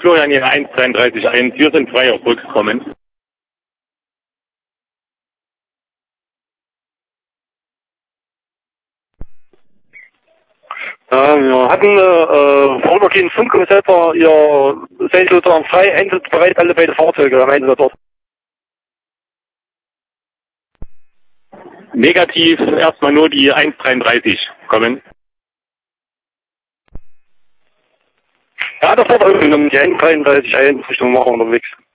Florian hier 133.1. Wir sind frei auf Rückkommen. Wir hatten vorübergehend Funkübersetzer, ihr seid sozusagen frei, einsatzbereit, alle beide Fahrzeuge am Einsatz dort. Negativ erstmal nur die 133 kommen. Ja, das war die 133 Richtung Macher unterwegs.